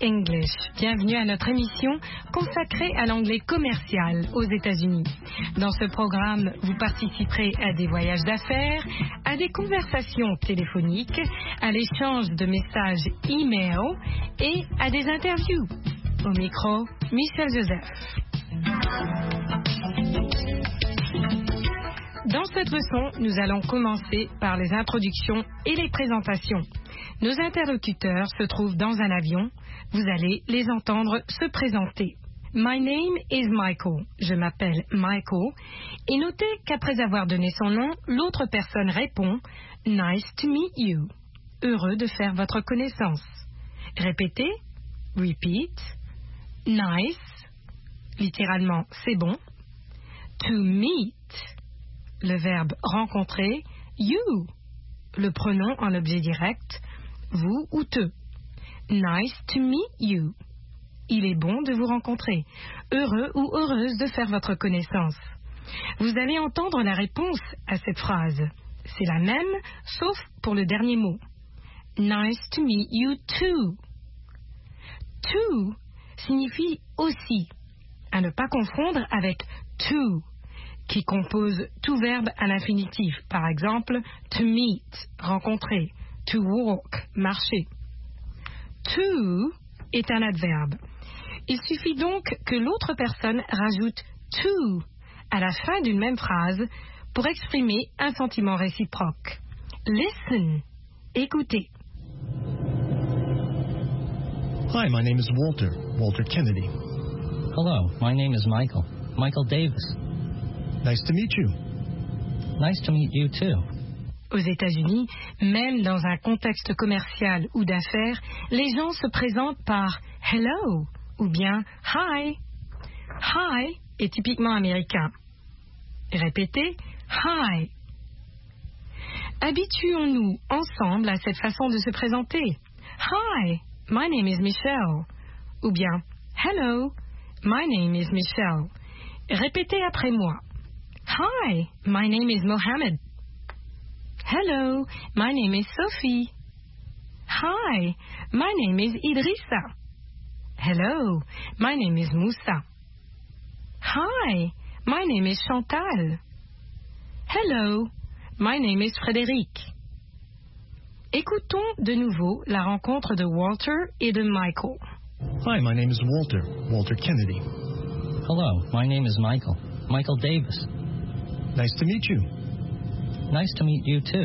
English. Bienvenue à notre émission consacrée à l'anglais commercial aux États-Unis. Dans ce programme, vous participerez à des voyages d'affaires, à des conversations téléphoniques, à l'échange de messages e-mail et à des interviews. Au micro, Michel Joseph. Dans cette leçon, nous allons commencer par les introductions et les présentations. Nos interlocuteurs se trouvent dans un avion. Vous allez les entendre se présenter. My name is Michael. Je m'appelle Michael. Et notez qu'après avoir donné son nom, l'autre personne répond Nice to meet you. Heureux de faire votre connaissance. Répétez. Repeat. Nice. Littéralement, c'est bon. To meet. Le verbe rencontrer. You. Le pronom en objet direct. Vous ou te. Nice to meet you. Il est bon de vous rencontrer. Heureux ou heureuse de faire votre connaissance. Vous allez entendre la réponse à cette phrase. C'est la même, sauf pour le dernier mot. Nice to meet you too. To signifie aussi. À ne pas confondre avec to, qui compose tout verbe à l'infinitif. Par exemple, to meet, rencontrer. To walk, marcher. To est un adverbe. Il suffit donc que l'autre personne rajoute to à la fin d'une même phrase pour exprimer un sentiment réciproque. Listen, écoutez. Hi, my name is Walter Kennedy. Hello, my name is Michael Davis. Nice to meet you. Nice to meet you too. Aux États-Unis, même dans un contexte commercial ou d'affaires, les gens se présentent par hello ou bien hi. Hi est typiquement américain. Répétez hi. Habituons-nous ensemble à cette façon de se présenter. Hi, my name is Michelle. Ou bien hello, my name is Michelle. Répétez après moi. Hi, my name is Mohammed. Hello, my name is Sophie. Hi, my name is Idrissa. Hello, my name is Moussa. Hi, my name is Chantal. Hello, my name is Frédéric. Écoutons de nouveau la rencontre de Walter et de Michael. Hi, my name is Walter Kennedy. Hello, my name is Michael Davis. Nice to meet you. Nice to meet you too.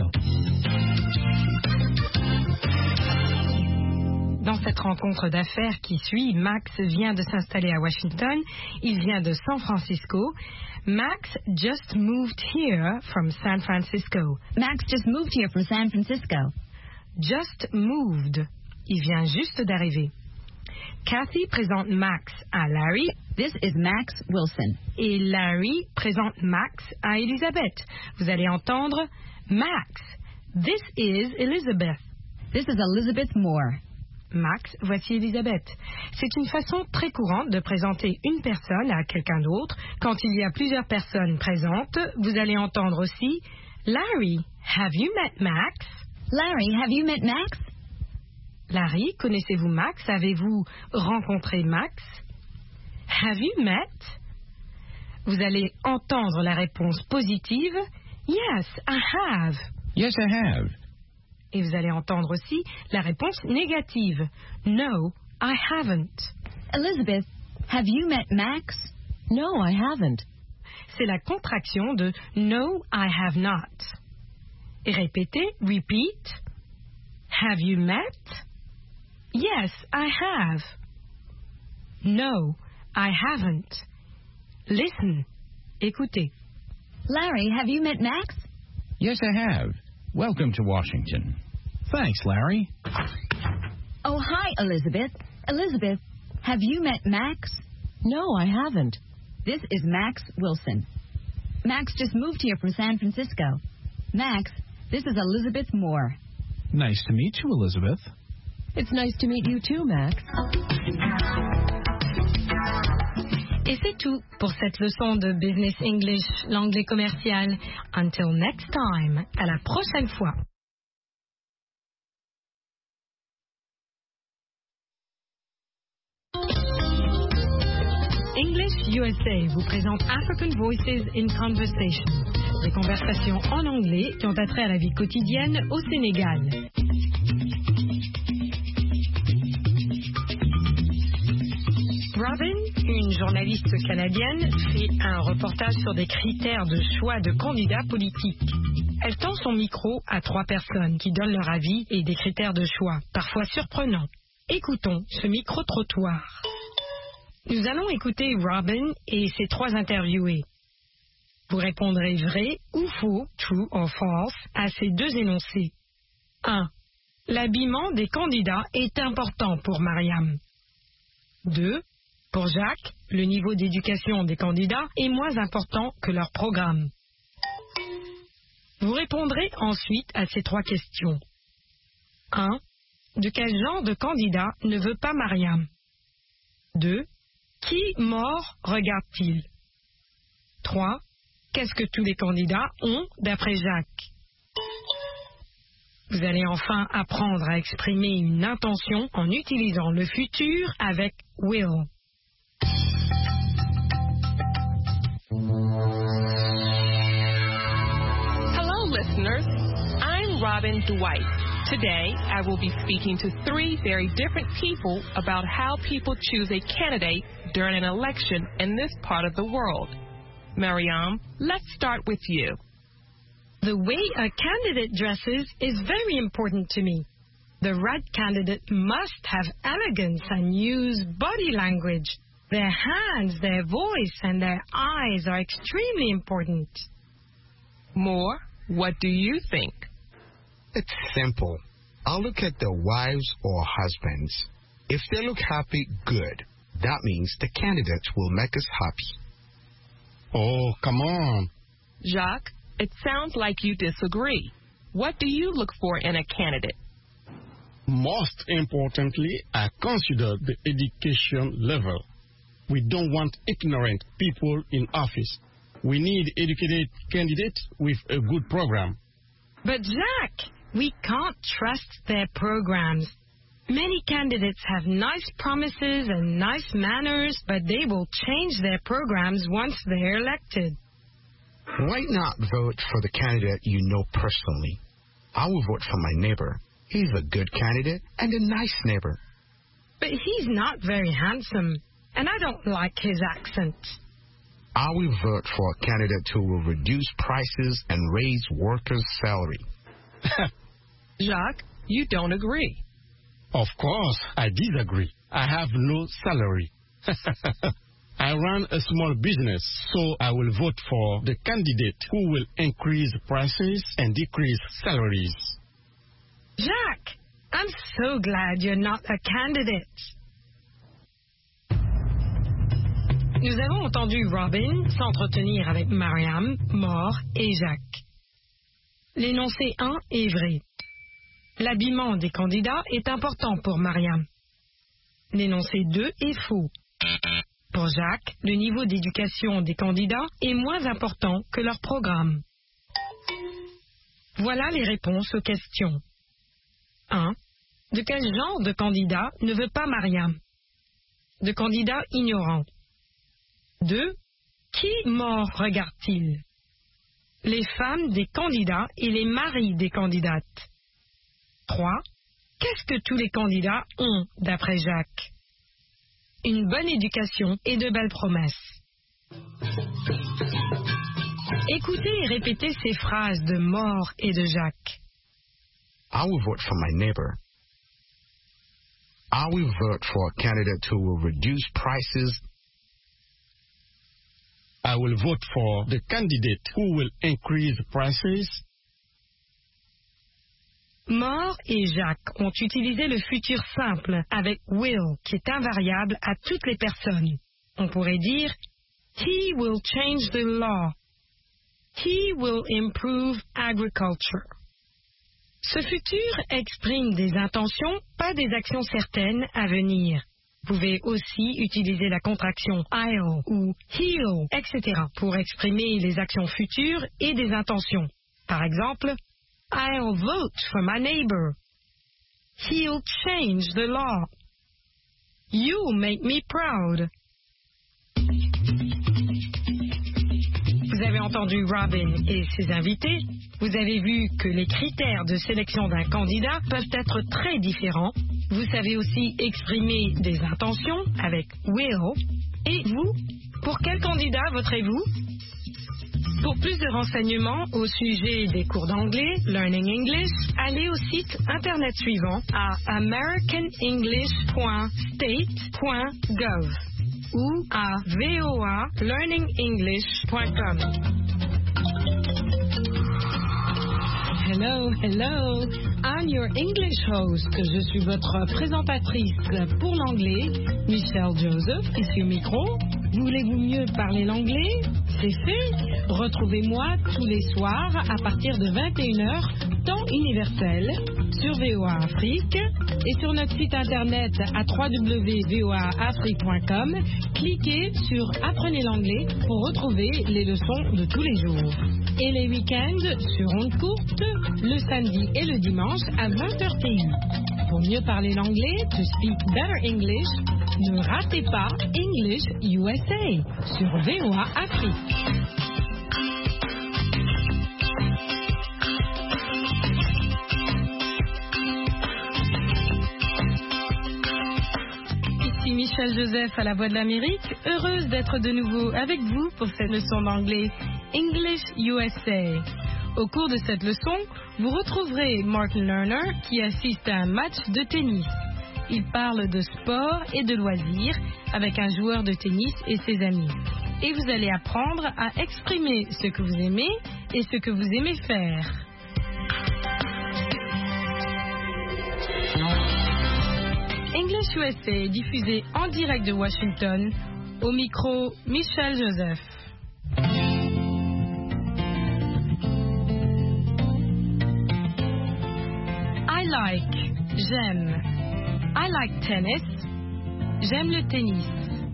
Dans cette rencontre d'affaires qui suit, Max vient de s'installer à Washington. Il vient de San Francisco. Max just moved here from San Francisco. Max just moved here from San Francisco. Just moved. Il vient juste d'arriver. Kathy présente Max à Larry. This is Max Wilson. Et Larry présente Max à Elizabeth. Vous allez entendre Max. This is Elizabeth. This is Elizabeth Moore. Max, voici Elizabeth. C'est une façon très courante de présenter une personne à quelqu'un d'autre. Quand il y a plusieurs personnes présentes, vous allez entendre aussi Larry, have you met Max? Larry, have you met Max? Larry, connaissez-vous Max? Avez-vous rencontré Max? Have you met? Vous allez entendre la réponse positive. Yes, I have. Yes, I have. Et vous allez entendre aussi la réponse négative. No, I haven't. Elizabeth, have you met Max? No, I haven't. C'est la contraction de No, I have not. Et répétez, repeat. Have you met? Yes, I have. No, I haven't. Listen. Écoutez. Larry, have you met Max? Yes, I have. Welcome to Washington. Thanks, Larry. Oh, hi, Elizabeth. Elizabeth, have you met Max? No, I haven't. This is Max Wilson. Max just moved here from San Francisco. Max, this is Elizabeth Moore. Nice to meet you, Elizabeth. It's nice to meet you too, Max. Et c'est tout pour cette leçon de Business English, l'anglais commercial. Until next time, à la prochaine fois. English USA vous présente African Voices in Conversation, des conversations en anglais qui ont attrait à la vie quotidienne au Sénégal. Robin, une journaliste canadienne, fait un reportage sur des critères de choix de candidats politiques. Elle tend son micro à 3 personnes qui donnent leur avis et des critères de choix, parfois surprenants. Écoutons ce micro-trottoir. Nous allons écouter Robin et ses 3 interviewés. Vous répondrez vrai ou faux, true or false, à ces 2 énoncés. 1. L'habillement des candidats est important pour Mariam. 2. Pour Jacques, le niveau d'éducation des candidats est moins important que leur programme. Vous répondrez ensuite à ces 3 questions. 1. De quel genre de candidat ne veut pas Mariam? 2. Qui mort regarde-t-il? 3. Qu'est-ce que tous les candidats ont d'après Jacques? Vous allez enfin apprendre à exprimer une intention en utilisant le futur avec will. Hello, listeners. I'm Robin Dwight. Today, I will be speaking to 3 very different people about how people choose a candidate during an election in this part of the world. Mariam, let's start with you. The way a candidate dresses is very important to me. The right candidate must have elegance and use body language. Their hands, their voice, and their eyes are extremely important. Moore, what do you think? It's simple. I'll look at their wives or husbands. If they look happy, good. That means the candidate will make us happy. Oh, come on. Jacques, it sounds like you disagree. What do you look for in a candidate? Most importantly, I consider the education level. We don't want ignorant people in office. We need educated candidates with a good program. But Jacques, we can't trust their programs. Many candidates have nice promises and nice manners, but they will change their programs once they're elected. Why not vote for the candidate you know personally? I will vote for my neighbor. He's a good candidate and a nice neighbor. But he's not very handsome, and I don't like his accent. I will vote for a candidate who will reduce prices and raise workers' salary. Jacques, you don't agree. Of course, I disagree. I have no salary. I run a small business, so I will vote for the candidate who will increase prices and decrease salaries. Jacques, I'm so glad you're not a candidate. Nous avons entendu Robin s'entretenir avec Mariam, Moore et Jacques. L'énoncé 1 est vrai. L'habillement des candidats est important pour Mariam. L'énoncé 2 est faux. Pour Jacques, le niveau d'éducation des candidats est moins important que leur programme. Voilà les réponses aux questions. 1. De quel genre de candidat ne veut pas Mariam? De candidat ignorant. 2. Qui mort regarde-t-il? Les femmes des candidats et les maris des candidates. 3. Qu'est-ce que tous les candidats ont, d'après Jacques? Une bonne éducation et de belles promesses. Écoutez et répétez ces phrases de Moore et de Jacques. I will vote for my neighbor. I will vote for a candidate who will reduce prices. I will vote for the candidate who will increase prices. Moore et Jacques ont utilisé le futur simple avec will, qui est invariable à toutes les personnes. On pourrait dire He will change the law. He will improve agriculture. Ce futur exprime des intentions, pas des actions certaines à venir. Vous pouvez aussi utiliser la contraction I'll ou he'll, etc. pour exprimer les actions futures et des intentions. Par exemple, I'll vote for my neighbor. He'll change the law. You'll make me proud. Vous avez entendu Robin et ses invités. Vous avez vu que les critères de sélection d'un candidat peuvent être très différents. Vous savez aussi exprimer des intentions avec will. Et vous, pour quel candidat voterez-vous? Pour plus de renseignements au sujet des cours d'anglais, Learning English, allez au site internet suivant à americanenglish.state.gov ou à voalearningenglish.com. Hello, hello. I'm your English host. Je suis votre présentatrice pour l'anglais, Michelle Joseph, ici au micro. Voulez-vous mieux parler l'anglais? C'est fait. Retrouvez-moi tous les soirs à partir de 21h, temps universel, sur VOA Afrique et sur notre site internet à www.voaafrique.com. Cliquez sur Apprenez l'anglais pour retrouver les leçons de tous les jours. Et les week-ends sur ondes courtes, le samedi et le dimanche à 20h TU. Pour mieux parler l'anglais, to speak better English, ne ratez pas English USA sur VOA Afrique. Ici Michelle Joseph à la Voix de l'Amérique, heureuse d'être de nouveau avec vous pour cette leçon d'anglais English USA. Au cours de cette leçon, vous retrouverez Martin Lerner qui assiste à un match de tennis. Il parle de sport et de loisirs avec un joueur de tennis et ses amis. Et vous allez apprendre à exprimer ce que vous aimez et ce que vous aimez faire. English USA est diffusé en direct de Washington. Au micro, Michelle Joseph. I like, j'aime. I like tennis. J'aime le tennis.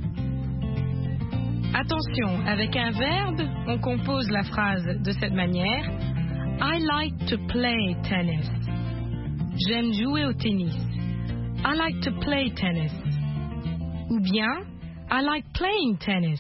Attention, avec un verbe, on compose la phrase de cette manière. I like to play tennis. J'aime jouer au tennis. I like to play tennis. Ou bien, I like playing tennis.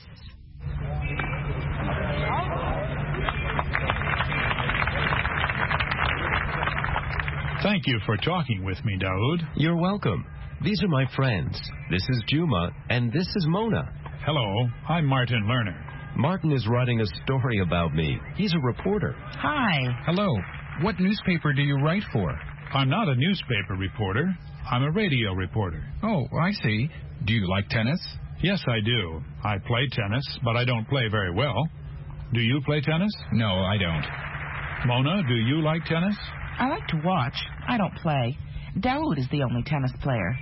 Thank you for talking with me, Daoud. You're welcome. These are my friends. This is Juma, and this is Mona. Hello, I'm Martin Lerner. Martin is writing a story about me. He's a reporter. Hi. Hello. What newspaper do you write for? I'm not a newspaper reporter. I'm a radio reporter. Oh, I see. Do you like tennis? Yes, I do. I play tennis, but I don't play very well. Do you play tennis? No, I don't. Mona, do you like tennis? I like to watch. I don't play. Daoud is the only tennis player.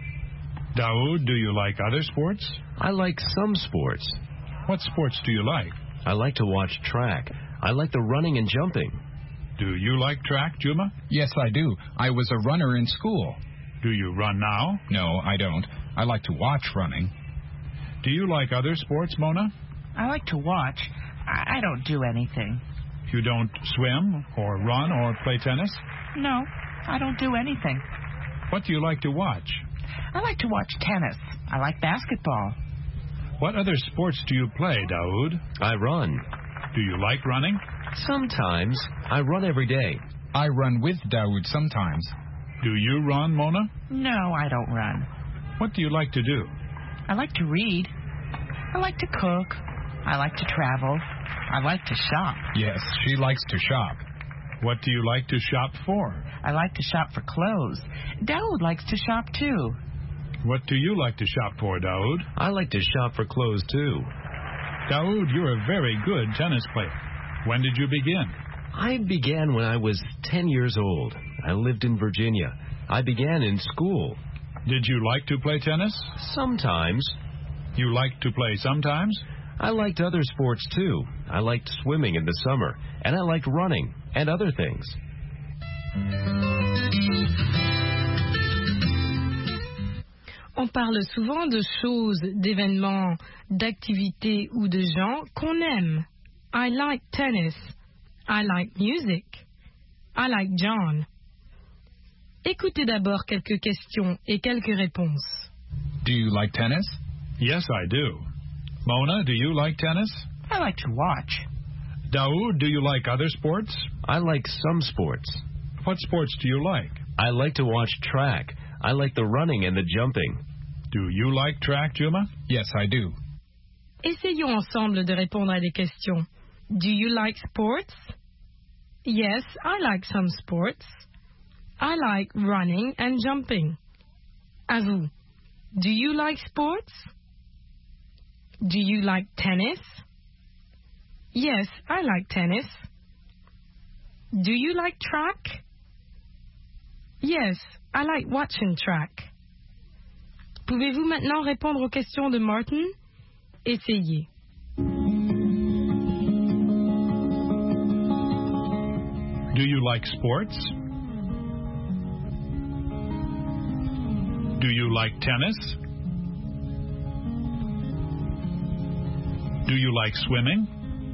Daoud, do you like other sports? I like some sports. What sports do you like? I like to watch track. I like the running and jumping. Do you like track, Juma? Yes, I do. I was a runner in school. Do you run now? No, I don't. I like to watch running. Do you like other sports, Mona? I like to watch. I don't do anything. You don't swim or run or play tennis? No, I don't do anything. What do you like to watch? I like to watch tennis. I like basketball. What other sports do you play, Daoud? I run. Do you like running? Sometimes. I run every day. I run with Daoud sometimes. Do you run, Mona? No, I don't run. What do you like to do? I like to read. I like to cook. I like to travel. I like to shop. Yes, she likes to shop. What do you like to shop for? I like to shop for clothes. Daoud likes to shop too. What do you like to shop for, Daoud? I like to shop for clothes too. Daoud, you're a very good tennis player. When did you begin? I began when I was 10 years old. I lived in Virginia. I began in school. Did you like to play tennis? Sometimes. You like to play sometimes? I liked other sports too. I liked swimming in the summer, and I liked running and other things. On parle souvent de choses, d'événements, d'activités ou de gens qu'on aime. I like tennis. I like music. I like John. Écoutez d'abord quelques questions et quelques réponses. Do you like tennis? Yes, I do. Mona, do you like tennis? I like to watch. Daoud, do you like other sports? I like some sports. What sports do you like? I like to watch track. I like the running and the jumping. Do you like track, Juma? Yes, I do. Essayons ensemble de répondre à des questions. Do you like sports? Yes, I like some sports. I like running and jumping. À vous. Do you like sports? Do you like tennis? Yes, I like tennis. Do you like track? Yes, I like watching track. Pouvez-vous maintenant répondre aux questions de Martin? Essayez. Do you like sports? Do you like tennis? Do you like swimming?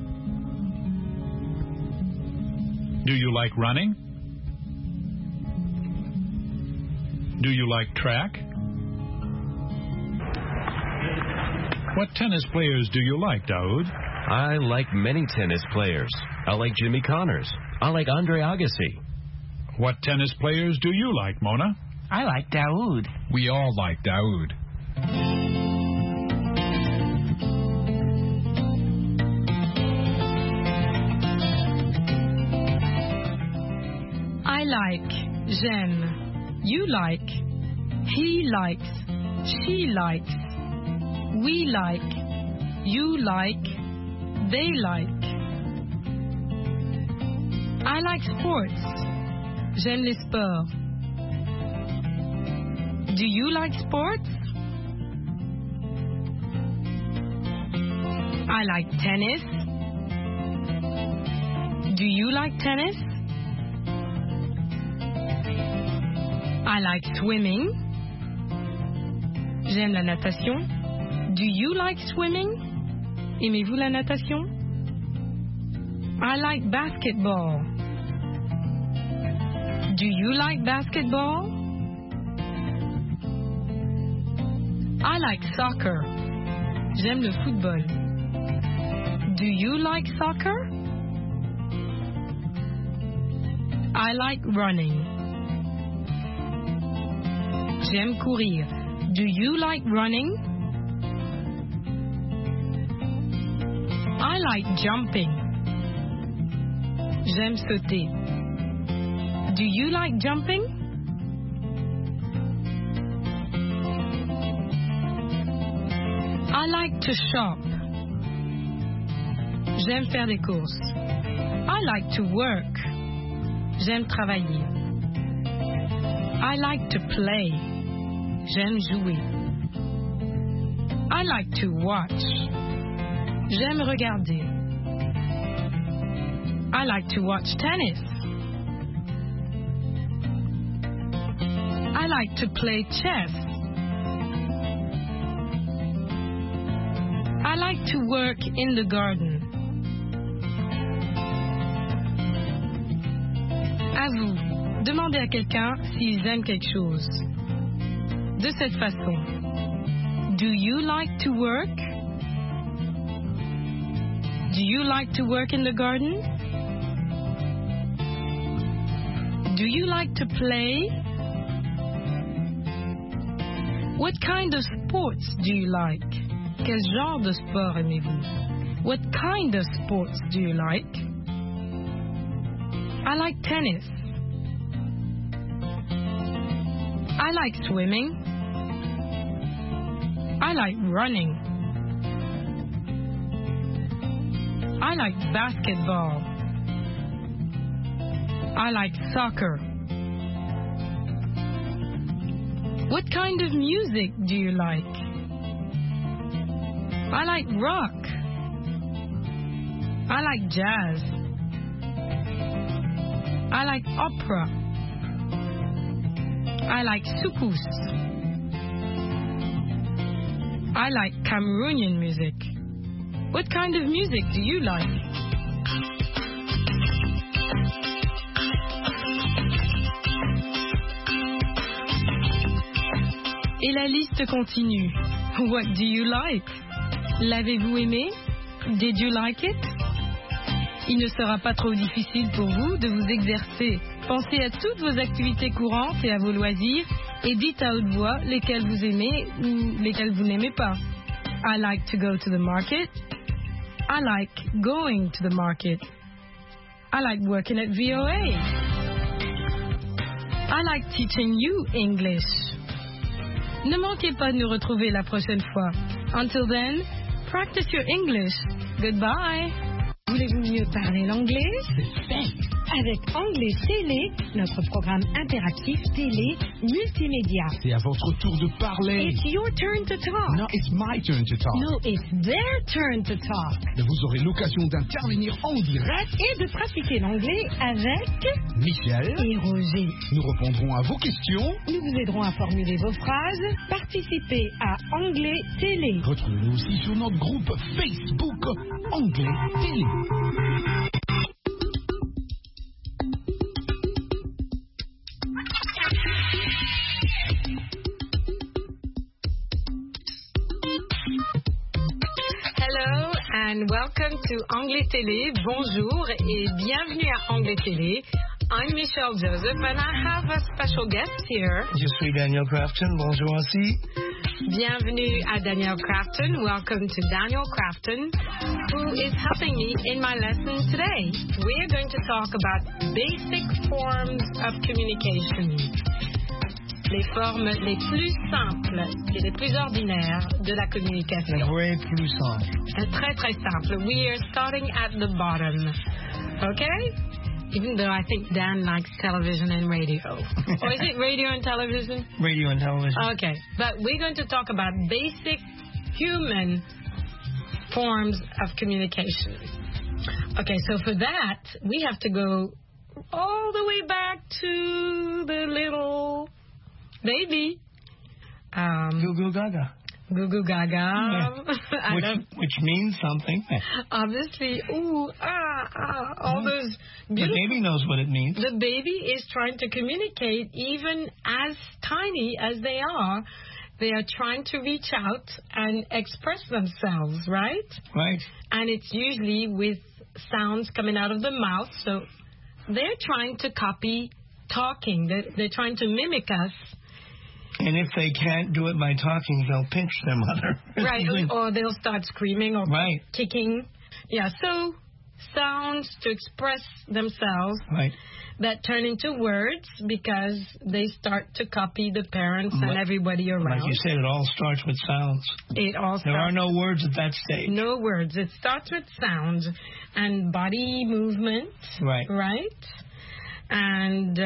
Do you like running? Do you like track? What tennis players do you like, Daoud? I like many tennis players. I like Jimmy Connors. I like Andre Agassi. What tennis players do you like, Mona? I like Daoud. We all like Daoud. I like, j'aime, you like, he likes, she likes, we like, you like, they like. I like sports. J'aime les sports. Do you like sports? I like tennis. Do you like tennis? I like swimming. J'aime la natation. Do you like swimming? Aimez-vous la natation? I like basketball. Do you like basketball? I like soccer. J'aime le football. Do you like soccer? I like running. J'aime courir. Do you like running? I like jumping. J'aime sauter. Do you like jumping? I like to shop. J'aime faire des courses. I like to work. J'aime travailler. I like to play. J'aime jouer. I like to watch. J'aime regarder. I like to watch tennis. I like to play chess. I like to work in the garden. À vous, demandez à quelqu'un s'ils aiment quelque chose. De cette façon. Do you like to work? Do you like to work in the garden? Do you like to play? What kind of sports do you like? Quel genre de sport aimez-vous? What kind of sports do you like? I like tennis. I like swimming. I like running. I like basketball. I like soccer. What kind of music do you like? I like rock. I like jazz. I like opera. I like soukous. I like Cameroonian music. What kind of music do you like? Et la liste continue. What do you like? L'avez-vous aimé? Did you like it? Il ne sera pas trop difficile pour vous de vous exercer. Pensez à toutes vos activités courantes et à vos loisirs et dites à haute voix lesquelles vous aimez ou lesquelles vous n'aimez pas. I like to go to the market. I like going to the market. I like working at VOA. I like teaching you English. Ne manquez pas de nous retrouver la prochaine fois. Until then, practice your English. Goodbye. Voulez-vous mieux parler l'anglais? C'est fait. Avec Anglais Télé, notre programme interactif télé multimédia. C'est à votre tour de parler. It's your turn to talk. No, it's my turn to talk. No, it's their turn to talk. Vous aurez l'occasion d'intervenir en direct et de pratiquer l'anglais avec Michel et Roger. Nous répondrons à vos questions. Nous vous aiderons à formuler vos phrases. Participez à Anglais Télé. Retrouvez-nous aussi sur notre groupe Facebook Anglais Télé. Hello and welcome to Anglais Télé. Bonjour et bienvenue à Anglais Télé. I'm Michelle Joseph and I have a special guest here. Je suis Daniel Crafton. Bonjour aussi. Bienvenue à Daniel Crafton. Welcome to Daniel Crafton, who is helping me in my lesson today. We're going to talk about basic forms of communication. Les formes les plus simples et les plus ordinaires de la communication. Les plus simples. Très très simple. We are starting at the bottom. Okay? Even though I think Dan likes television and radio. Or is it radio and television? Radio and television. Okay. But we're going to talk about basic human forms of communication. Okay, so for that, we have to go all the way back to the little baby. Goo Goo Gaga. Goo Goo Gaga. Yeah. Which means something. Obviously, ooh, all those beautiful... The baby knows what it means. The baby is trying to communicate, even as tiny as they are. They are trying to reach out and express themselves, right? Right. And it's usually with sounds coming out of the mouth. So they're trying to copy talking. They're trying to mimic us. And if they can't do it by talking, they'll pinch their mother. Right, or they'll start screaming or kicking. Yeah, so sounds to express themselves that turn into words because they start to copy the parents and everybody around. Like you said, it all starts with sounds. There are no words at that stage. No words. It starts with sound and body movement. Right? And...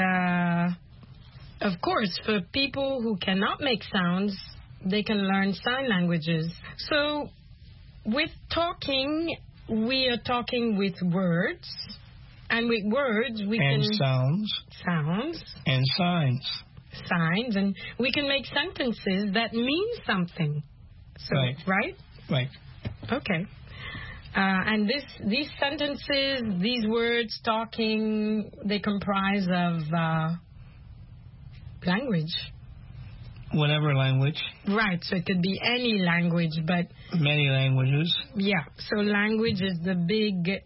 of course, for people who cannot make sounds, they can learn sign languages. So, with talking, we are talking with words. And with words, we can... sounds. Sounds. And signs. Signs. And we can make sentences that mean something. So, right? Right. Okay. And these sentences, these words, talking, they comprise of... language. Whatever language. Right, so it could be any language, but... Many languages. Yeah, so language is the big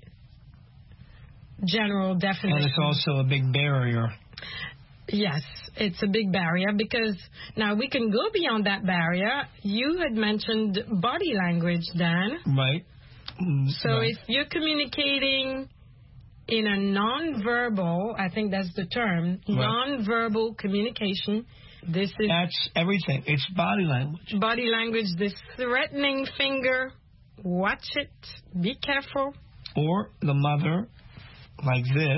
general definition. And it's also a big barrier. Yes, it's a big barrier because now we can go beyond that barrier. You had mentioned body language, Dan. Right. So if you're communicating... in a non-verbal, I think that's the term, non-verbal communication, that's everything. It's body language. Body language, this threatening finger, watch it, be careful. Or the mother, like this,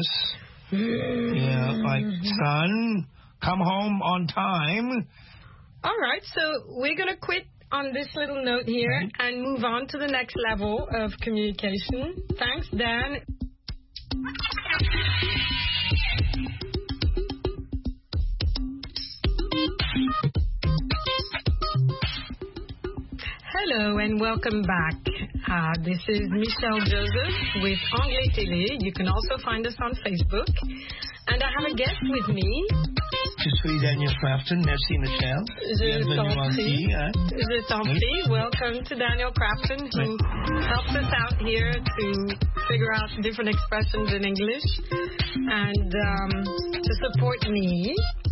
like, son, come home on time. All right, so we're going to quit on this little note here and move on to the next level of communication. Thanks, Dan. Hello and welcome back. This is Michelle Joseph with Anglais Télé. You can also find us on Facebook. And I have a guest with me. Je suis Daniel Crafton. Merci, Michelle. Je t'en prie. Welcome to Daniel Crafton, who helps us out here to figure out different expressions in English and to support me.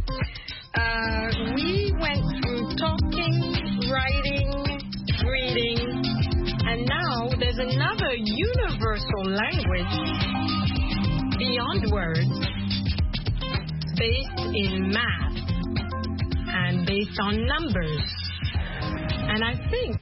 We went through talking, writing, reading, and now there's another universal language beyond words, based in math and based on numbers. And I think,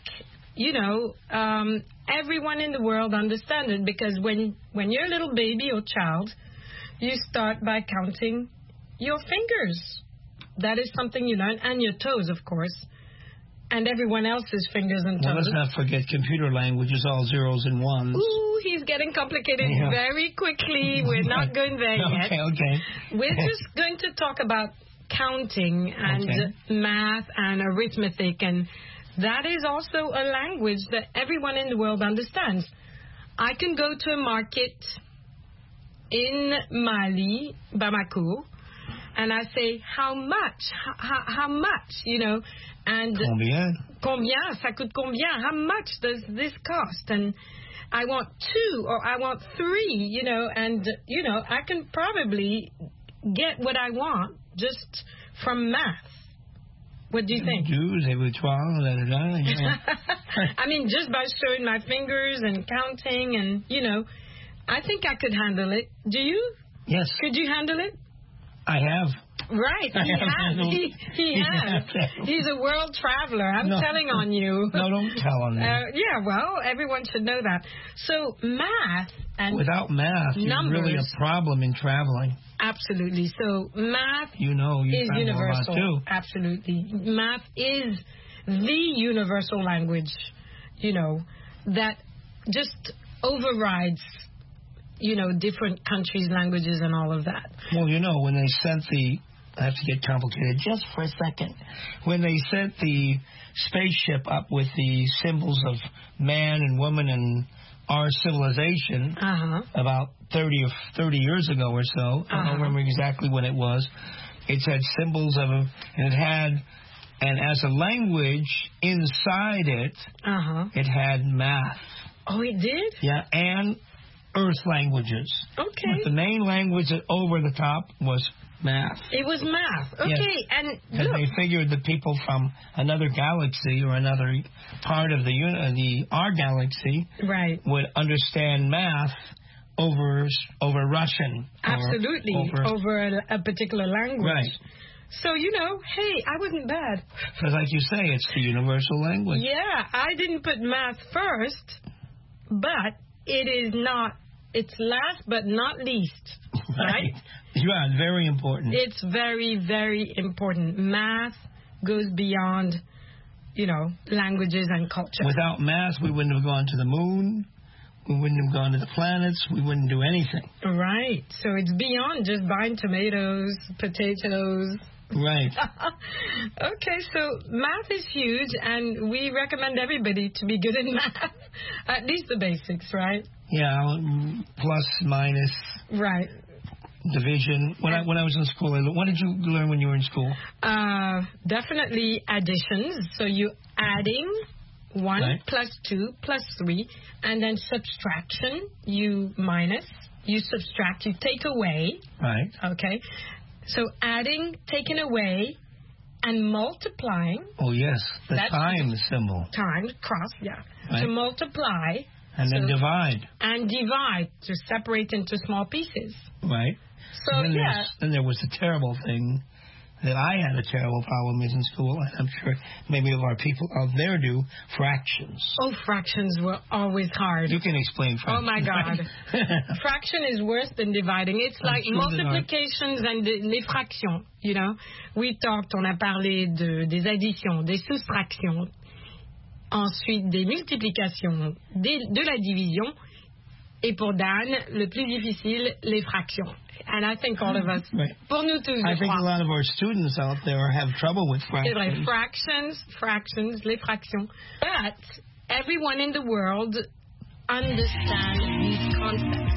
everyone in the world understands it, because when you're a little baby or child, you start by counting your fingers. That is something you learn, and your toes, of course, and everyone else's fingers and toes. Well, let's not forget computer language is all zeros and ones. Ooh, he's getting complicated very quickly. We're not going there yet. Okay. We're just going to talk about counting and math and arithmetic, and that is also a language that everyone in the world understands. I can go to a market in Mali, Bamako, and I say, how much, and combien, ça coûte combien, how much does this cost? And I want 2 or I want 3, and, I can probably get what I want just from math. What do you think? I mean, just by showing my fingers and counting and, I think I could handle it. Do you? Yes. Could you handle it? I have. Right, he has. He has. He's a world traveler. I'm telling on you. No, don't tell on me. Yeah, well, everyone should know that. So math and without math, numbers, you're really a problem in traveling. Absolutely. So math you is universal. A lot too. Absolutely. Math is the universal language, that just overrides different countries' languages and all of that. Well, when they sent I have to get complicated just for a second. When they sent the spaceship up with the symbols of man and woman and our civilization about 30 years ago or so, I don't remember exactly when it was, it had symbols of and it had, and as a language inside it, it had math. Oh, it did? Yeah, and Earth languages. Okay. But the main language over the top was math. It was math. Okay. Yes. And they figured that people from another galaxy or another part of our galaxy would understand math over Russian. Absolutely. Over a particular language. Right. So, hey, I wasn't bad. Because like you say, it's the universal language. Yeah, I didn't put math first, but it is not. It's last but not least, right? Yeah, very important. It's very, very important. Math goes beyond, languages and culture. Without math, we wouldn't have gone to the moon. We wouldn't have gone to the planets. We wouldn't do anything. Right. So it's beyond just buying tomatoes, potatoes. Right. Okay, so math is huge, and we recommend everybody to be good in math. At least the basics, right? Yeah, plus, minus. Right. Division. When I was in school, what did you learn when you were in school? Definitely additions. So you adding 1 plus 2 plus 3, and then subtraction. You minus. You subtract. You take away. Right. Okay. So adding, taking away, and multiplying. Oh, yes. The times symbol. Times, cross, yeah. Right. To multiply. And then divide. And divide, to separate into small pieces. Right. So, then there was the terrible thing that I had a terrible problem with in school, and I'm sure maybe our people out there do, fractions. Oh, fractions were always hard. You can explain fractions. Oh, my God. Fraction is worse than dividing. It's like multiplications and les fractions, We talked, on a parlé des additions, des soustractions, ensuite des multiplications, de la division, et pour Dan, le plus difficile, les fractions. And I think all of us, pour nous tous, I think a lot of our students out there have trouble with fractions. C'est vrai, fractions, les fractions. But everyone in the world understands these concepts.